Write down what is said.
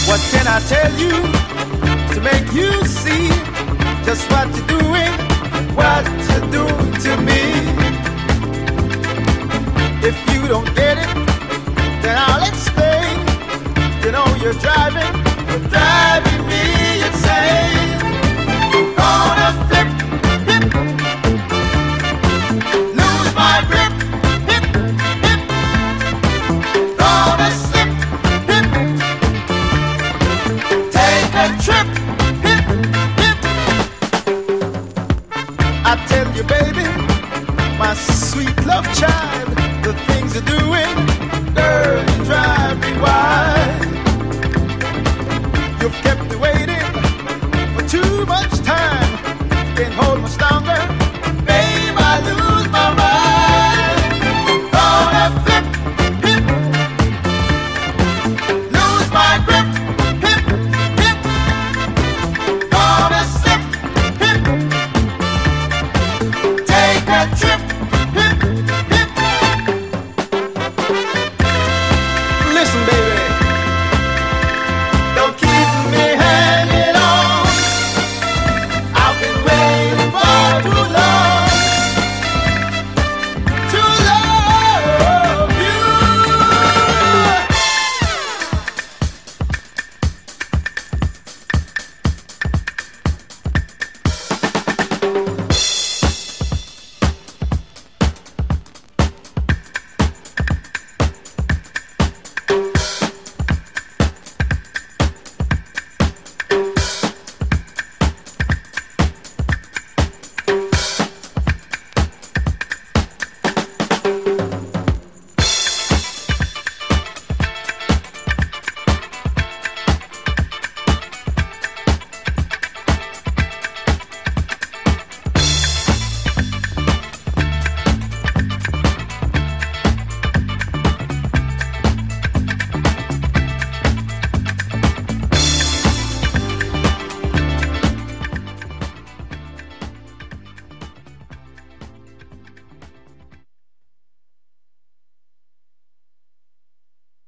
What can I tell you to make you see just what you're doing, what you're doing to me? If you don't get it, then I'll explain. You know you're driving